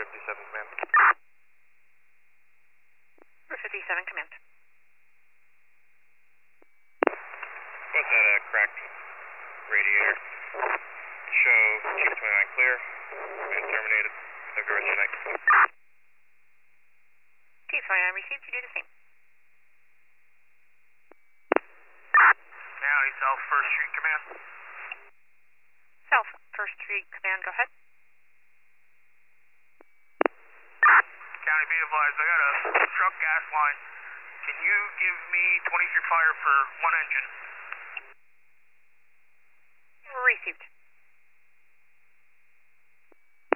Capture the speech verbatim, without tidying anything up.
fifty-seven, command. Route fifty-seven, command. What's that, uh, cracked radiator? Show Chief twenty-nine clear and terminated. Have a good rest of your night. Chief twenty-nine received, you do the same. County South First Street, command. South First Street, command, go ahead. County, be advised, I got a truck gas line. Can you give me twenty feet fire for one engine? Received.